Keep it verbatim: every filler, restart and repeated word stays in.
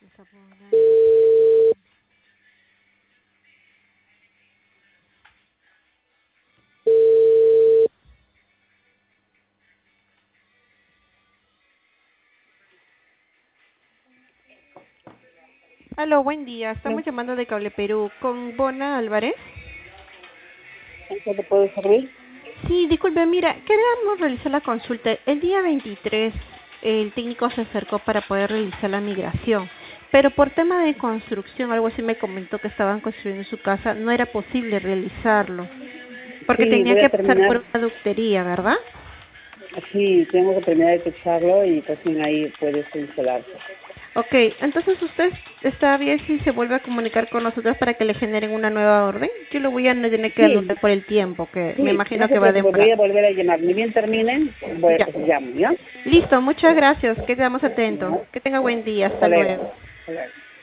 Aló, buen día. No, Estamos llamando de Cable Perú con Bona Álvarez. ¿en qué te puedo servir? Sí, disculpe, mira, queríamos realizar la consulta. El día veintitrés el técnico se acercó para poder realizar la migración, pero por tema de construcción, algo así me comentó que estaban construyendo su casa, no era posible realizarlo, porque Sí, tenía voy que a pasar por terminar. una ductería, ¿verdad? Sí, tengo que terminar de techarlo y recién ahí puedes instalarse. Ok, entonces usted está bien si se vuelve a comunicar con nosotros para que le generen una nueva orden. Yo lo voy a no tener que Sí, anular por el tiempo, que me sí, no imagino se que va a preocupe, voy demorar. a volver a llamar. Ni bien terminen, voy, Ya. llamo, ¿ya? Listo, muchas gracias. Quedamos atentos. Ya. Que tenga buen día. Hasta Hasta luego. luego. Hasta luego.